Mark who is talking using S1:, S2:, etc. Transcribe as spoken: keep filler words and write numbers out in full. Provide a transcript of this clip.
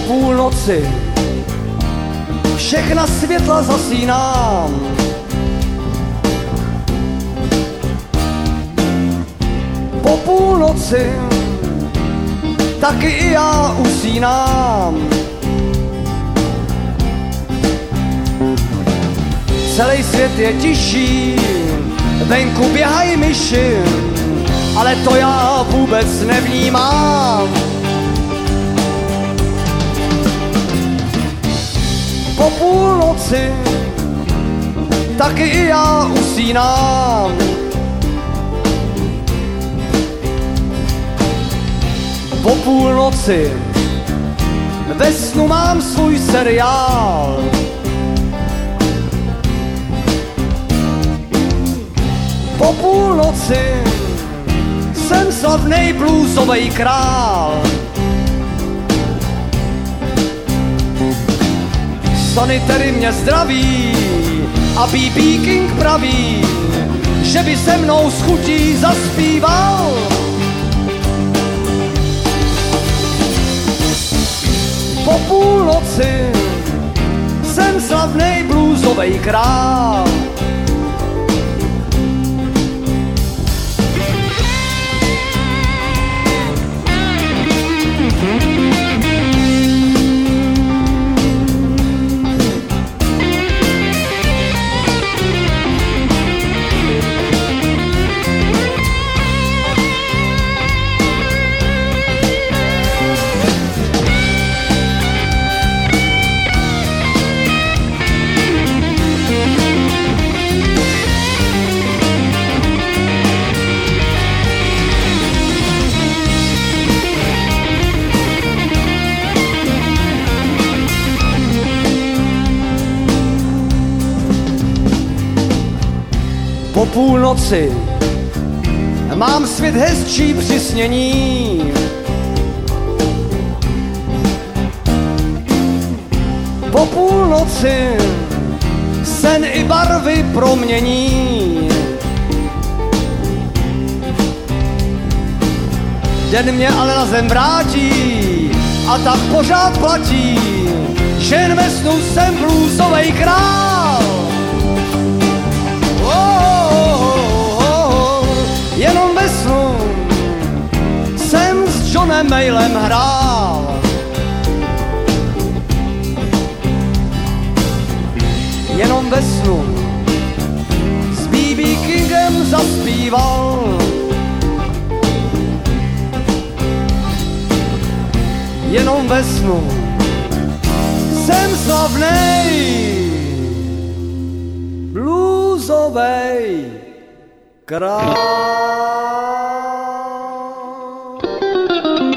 S1: půlnoci všechna světla zasínám. Po půlnoci taky i já usínám. Celý svět je tiší, venku běhají myši, ale to já vůbec nevnímám. Po půlnoci taky i já usínám. Po půlnoci ve snu mám svůj seriál. Po půlnoci jsem slavnej bluesovej král. Sonny Terry mě zdraví a bé bé King praví, že by se mnou s chutí zaspíval. Po půlnoci jsem slavnej bluesovej král. Po půlnoci mám svět hezčí přisnění. Po půlnoci sen i barvy promění. Den mě ale na zem vrátí a tak pořád platí, že jen ve snu jsem bluesovej král. Jenom ve snu jsem s Johnem Mayallem hrál. Jenom ve snu s bé bé Kingem zaspíval. Jenom ve snu jsem slavnej bluesovej král.